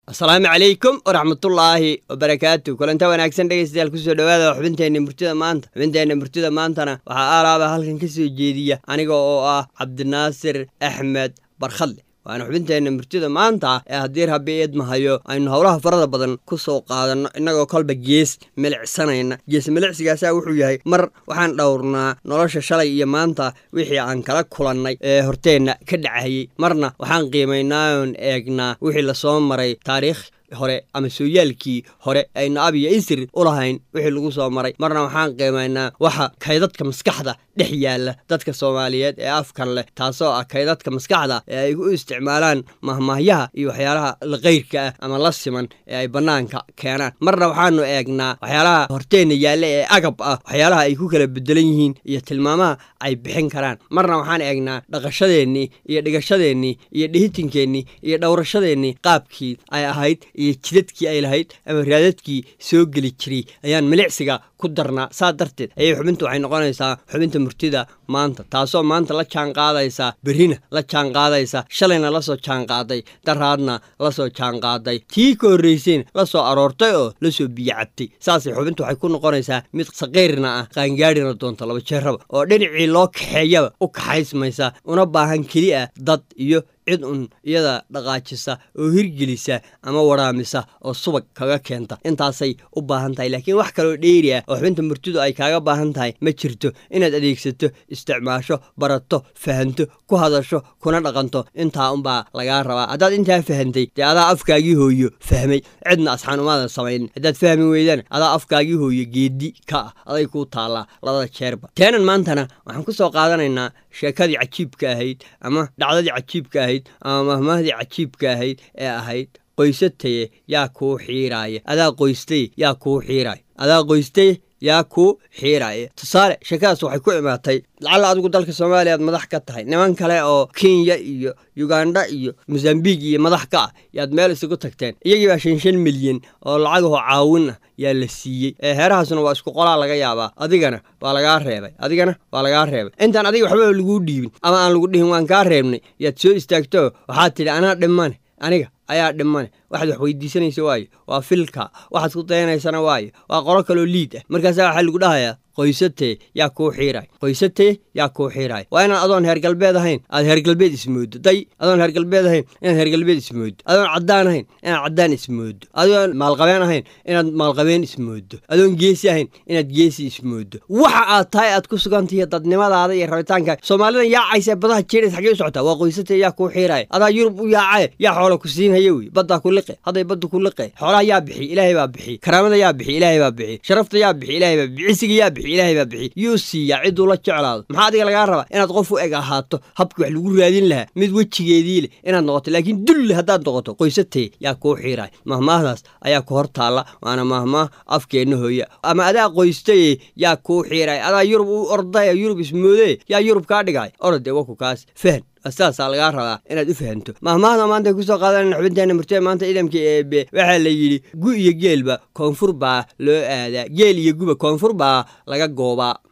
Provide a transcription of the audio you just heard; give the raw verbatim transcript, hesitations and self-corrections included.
السلام عليكم ورحمة الله وبركاته. كلنتا wanaagsan dhageystayaal ku soo dhawaada xubinteena murtida maanta. xubinteena murtida maantana waxa aalaaba halkan ka soo jeediya aniga oo ah Cabdinaasir Axmed Barkhadle. waana xubinteena murtida maanta ee haddii Rabbi eed mahayo aynu hawlaha farada badan ku soo qaadano inagoo kolba gees milicsanayna. gees milicsigaas wuxuu yahay mar waxaan dhowrnaa nolosha shalay iyo maanta wixii aan kala kulannay ee horteena ka dhacayay, marna waxaan qiimeynaa oo eegnaa wixii la soo maray taariikh hore ama sooyaalkii hore ayna abiya isir u lahayn wixii lagu soo maray, marna waxaan qiimeynaa waxa kaydadka maskaxda dhex yaala dadka Soomaaliyeed ee afkan leh, taasoo ah kaydadka maskaxda ee ay u isticmaalaan mahmaahyaha iyo waxyaalaha la qeyrka ah ama la siman ee ay banaanka keenaan. marna waxaanu eegnaa waxyaalaha horteena yaala ee agab ah, waxyaalaha ay ku kala bedelan yihiin iyo tilmaamaha ay bixin karaan. marna waxaan eegnaa dhaqashadeennii iyo dhigashadeennii iyo dhihitinkeennii iyo dhowrashadeennii qaabkii ay ahayd iyo jidadkii ay lahayd ama raadadkii soo geli jiray ayaan milicsiga ku darnaa. saa darteed ayay xubintu waxay noqonaysaa xubinta murtida maanta, taasoo maanta la jaan qaadaysa berrina la jaan qaadaysa, shalayna la soo jaan qaaday, daraadna la soo jaan qaaday, tii ka horreyseen la soo aroortay oo la soo biyo cabtay. saasay xubintu waxay ku noqonaysaa mid saqiirna ah qaangaadhina doonta laba jeeraba oo dhinacii loo kaxeeyaba u kaxaysmaysa, una baahan keli ah dad iyo cid un iyada dhaqaajisa oo hirgelisa ama waraamisa oo subag kaga keenta. intaasay u baahan tahay, laakiin wax kaloo dheeri ah oo xubinta murtidu ay kaaga baahan tahay ma jirto. inaad adeegsato, isticmaasho, barato, fahanto, ku hadasho, kuna dhaqanto, intaa unbaa lagaa rabaa. haddaad intaa fahantay dee adaa afkaagii hooyo fahmay, cidna asxaan umaadan samayn. haddaad fahmi weydaan adaa afkaagii hooyo geedi ka ah, aday kuu taallaa labada jeerba. teenan maantana waxaan ku soo qaadanaynaa sheekadii cajiibka ahayd ama dhacdadii cajiibka ahayd ama mahmaahdii cajiibka ahayd ee ahayd qoysataye yaa kuu xiiraaya, adaa qoystay yaa kuu xiiraaya, adaa qoystay yaa kuu xiiraaya. tusaale, sheekadaas waxay ku imaatay lacalla adigu dalka Soomaaliya aad madax ka tahay, niman kale oo Kenya iyo Uganda iyo Mozambique iyo madax ka ah yaad meel isugu tagteen. iyagii baa shan shan milyan oo lacagaho caawin ah yaa la siiyey. ee heerahaasuna waa isku qolaa laga yaabaa, adigana waa lagaa reebay, adigana waa lagaa reebay. intaan adiga waxba lagu dhiibin ama aan lagu dhihin waan kaa reebnay yaad soo istaagto waxaad tidhi anaa dhimane, aniga ayaa dhimane. waxaad wax weydiisanaysa waayo waa filka, waxaad ku dayanaysana waayo waa qolo kaloo liid ah. markaasaa waxaa lagu dhahayaa qoysatee yaa kuu xiiraay, qoysatee yaa kuu xiiraay. waa inaad adoon heer galbeed ahayn aad heer galbeed ismoodo. day adoon heer galbeed ahayn inaad heer galbeed ismoodo, adoon caddaan ahayn inaad caddaan ismoodo, adoon maalqabeen ahayn inaad maalqabeen ismoodo, adoon geesi ahayn inaad geesi ismoodo. waxa aad tahay aad ku sugantahay dadnimadaada iyo rabitaanka. soomaalidan yaacaysa badaha jeeris xagee u socotaa? waa qoysatee yaa kuu xiiraay. adaa Yurub u yaacay yaa xoolo ku siinhaya wey, baddaa ku liqe, hadday badda ku liqe. xoolaha yaa bixi, ilaahay baa bixi. karaamada yaa bixi, ilaahay baa bixi. sharafta yaa bixi, ilaahay baa bixi. cisiga yaa bixi, ilaahay baa bixi. yuu siiyaa ciduu la jeclaado. maxaa adiga lagaa rabaa? inaad qof u eg ahaato, habkii wax lagu raadin lahaa mid wejigeedii leh inaad noqoto, laakiin dulli haddaad noqoto qoysatee yaa kuu xiiraay. mahmaahdaas ayaa ku hor taalla, waana mahmaah afkeenna hooya. ama adaa qoystaye yaa kuu xiiraay, adaa Yurub u ordaya, Yurub ismoodee yaa Yurub kaa dhigay. orode waku kaas fahan asaasaa lagaa rabaa inaad u fahanto. mahmaahda maanta ku soo qaadanayna xubinteena murtida maanta idamkii eebe waxaa la yidhi gu iyo geelba koonfur baa loo aadaa, geel iyo guba koonfur baa laga goobaa.